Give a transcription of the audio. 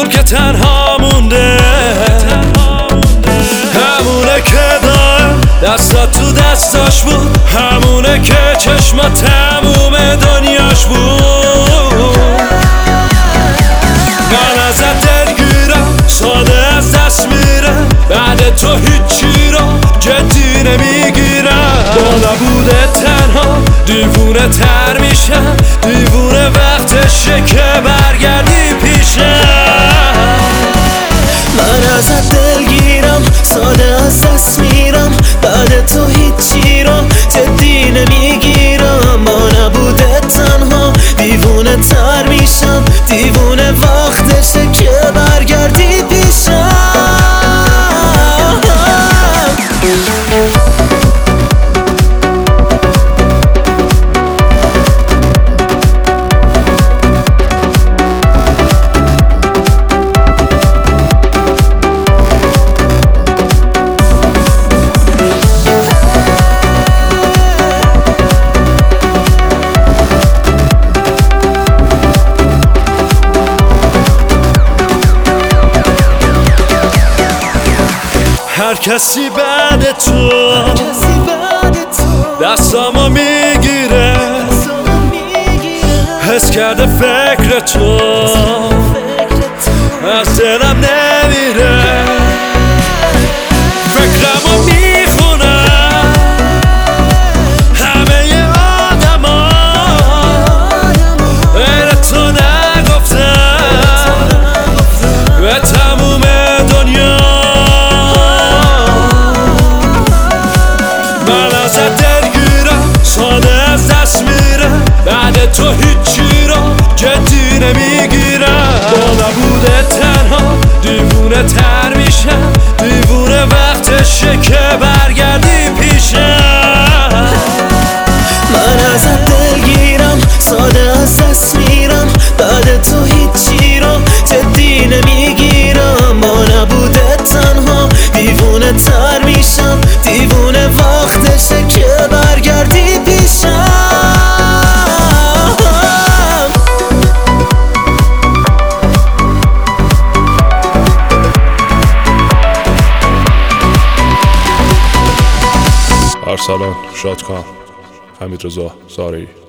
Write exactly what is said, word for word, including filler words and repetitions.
میدونم که تنها مونده، همونه که داره دستات تو دستاش بود، همونه که چشمات تموم دنیاش بود. من ازت دلگیرم، ساده از دست میرم، بعد تو هیچی رو جدی نمیگیرم. با نبود تنها دیوونه تر میشم، دیوونه وقتشه که برگردی پیشم. من ازت دلگیرم، ساده از دست میرم، بعد تو هیچی رو جدی نمیگیرم. با نبود تنها دیوونه تر میشم، دیوونه وقتشه که برگردی پیشم. هر کسی بعد تو دستامو میگیره، حس کرده فکر تو از دلم نمیره. فکرمو میخونم همه آدم ها، غیر تو نگفتم به تموم دنیا. ساده از دست میرم، بعد تو هیچی رو جدی نمیگیرم. با نبود تنها دیوونه تر میشم، دیوونه وقتشه که برگردی پیشم. من ازت دلگیرم، ساده از دست میرم، بعد تو هیچی رو جدی نمیگیرم. با نبود تنها دیوونه تر میشم، دیوونه وقتشه که برگردی پیشم. ارسلان، شادکام، حمیدرضا زارعی.